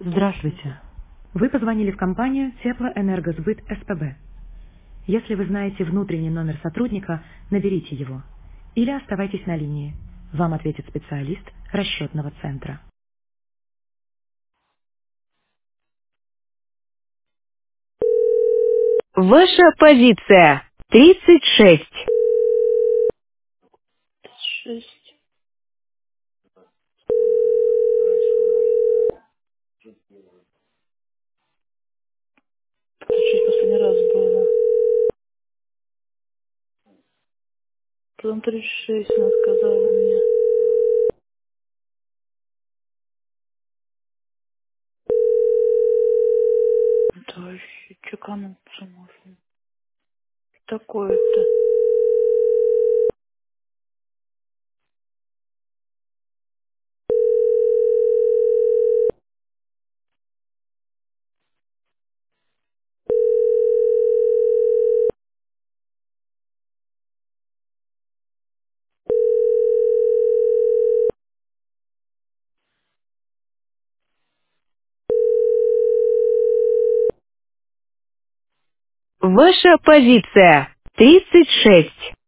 Здравствуйте. Вы позвонили в компанию Теплоэнергосбыт СПБ. Если вы знаете внутренний номер сотрудника, наберите его. Или оставайтесь на линии. Вам ответит специалист расчетного центра. Ваша позиция 36. 6. Это чуть последний раз было. Потом 36 она сказала мне. Да вообще, чекануться можно. Такое-то. Ваша позиция 36.